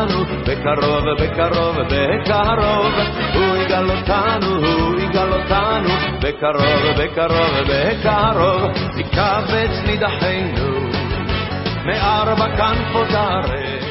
אותנו, בקרוב, בקרוב, בקרוב, הוא יגאל אותנו, הוא יגאל אותנו, בקרוב, בקרוב, בקרוב, יקבץ נידחנו, מארבע כנפות הארץ.